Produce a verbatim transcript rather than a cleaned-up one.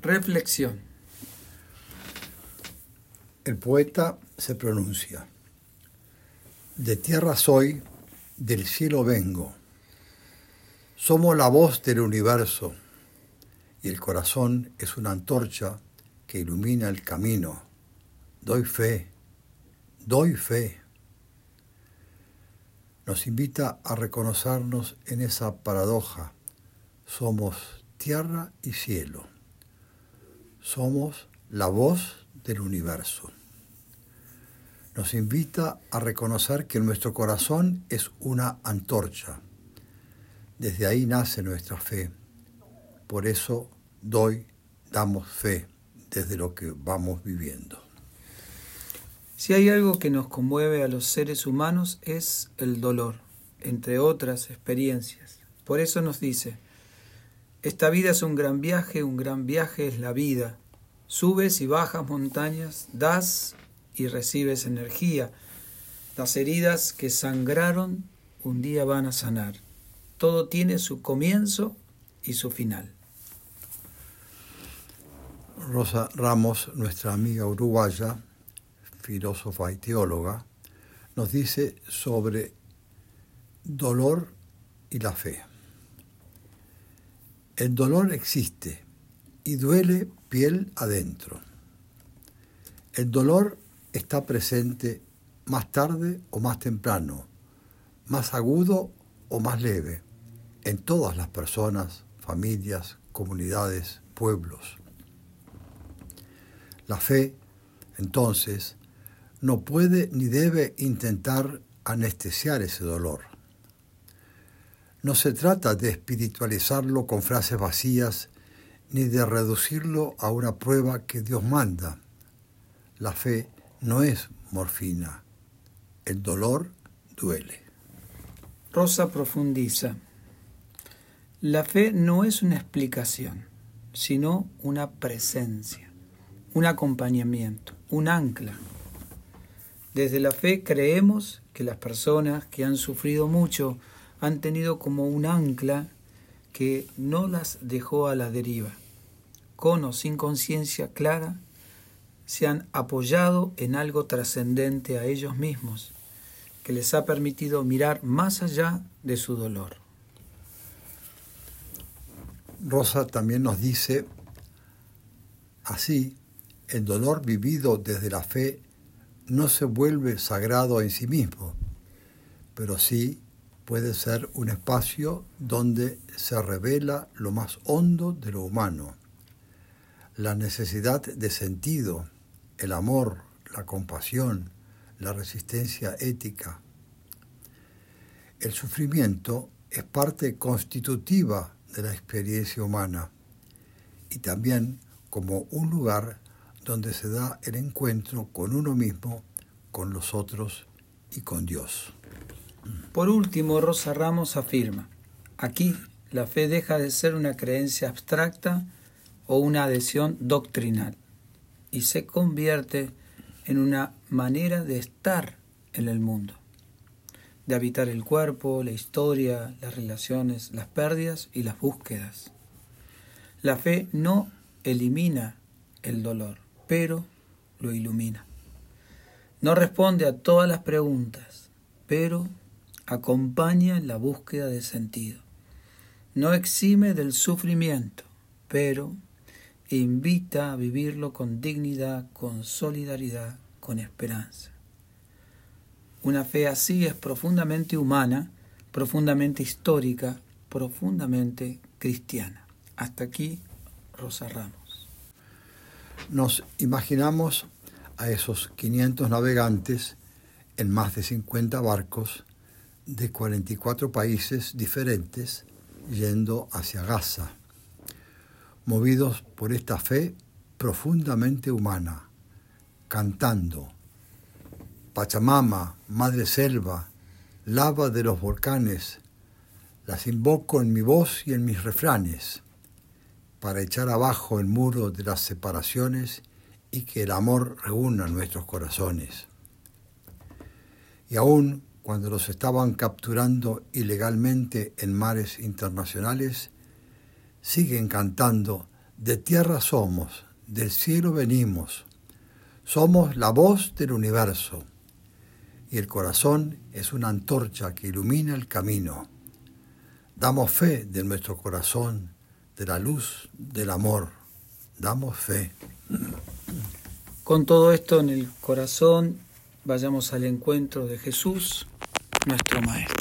Reflexión. El poeta se pronuncia: de tierra soy, del cielo vengo. Somos la voz del universo y el corazón es una antorcha que ilumina el camino. Doy fe, doy fe. Nos invita a reconocernos en esa paradoja. Somos tierra y cielo. Somos la voz del universo. Nos invita a reconocer que nuestro corazón es una antorcha. Desde ahí nace nuestra fe. Por eso doy, damos fe desde lo que vamos viviendo. Si hay algo que nos conmueve a los seres humanos es el dolor, entre otras experiencias. Por eso nos dice: esta vida es un gran viaje, un gran viaje es la vida. Subes y bajas montañas, das y recibes energía. Las heridas que sangraron un día van a sanar. Todo tiene su comienzo y su final. Rosa Ramos, nuestra amiga uruguaya, filósofa y teóloga, nos dice sobre dolor y la fe. El dolor existe y duele piel adentro. El dolor está presente más tarde o más temprano, más agudo o más leve, en todas las personas, familias, comunidades, pueblos. La fe, entonces, no puede ni debe intentar anestesiar ese dolor. No se trata de espiritualizarlo con frases vacías ni de reducirlo a una prueba que Dios manda. La fe no es morfina. El dolor duele. Rosa profundiza: la fe no es una explicación, sino una presencia, un acompañamiento, un ancla. Desde la fe creemos que las personas que han sufrido mucho han tenido como un ancla que no las dejó a la deriva. Con o sin conciencia clara, se han apoyado en algo trascendente a ellos mismos, que les ha permitido mirar más allá de su dolor. Rosa también nos dice: así, el dolor vivido desde la fe no se vuelve sagrado en sí mismo, pero sí puede ser un espacio donde se revela lo más hondo de lo humano, la necesidad de sentido, el amor, la compasión, la resistencia ética. El sufrimiento es parte constitutiva de la experiencia humana y también como un lugar donde se da el encuentro con uno mismo, con los otros y con Dios. Por último, Rosa Ramos afirma: aquí la fe deja de ser una creencia abstracta o una adhesión doctrinal y se convierte en una manera de estar en el mundo, de habitar el cuerpo, la historia, las relaciones, las pérdidas y las búsquedas. La fe no elimina el dolor, pero lo ilumina. No responde a todas las preguntas, pero acompaña en la búsqueda de sentido. No exime del sufrimiento, pero invita a vivirlo con dignidad, con solidaridad, con esperanza. Una fe así es profundamente humana, profundamente histórica, profundamente cristiana. Hasta aquí, Rosa Ramos. Nos imaginamos a esos quinientos navegantes en más de cincuenta barcos de cuarenta y cuatro países diferentes yendo hacia Gaza, movidos por esta fe profundamente humana, cantando: Pachamama, Madre Selva, lava de los volcanes, las invoco en mi voz y en mis refranes, para echar abajo el muro de las separaciones y que el amor reúna nuestros corazones. Y aún cuando los estaban capturando ilegalmente en mares internacionales, siguen cantando De tierra somos, del cielo venimos, somos la voz del universo, y el corazón es una antorcha que ilumina el camino. Damos fe de nuestro corazón, de la luz del amor, damos fe. Con todo esto en el corazón, vayamos al encuentro de Jesús, nuestro Maestro.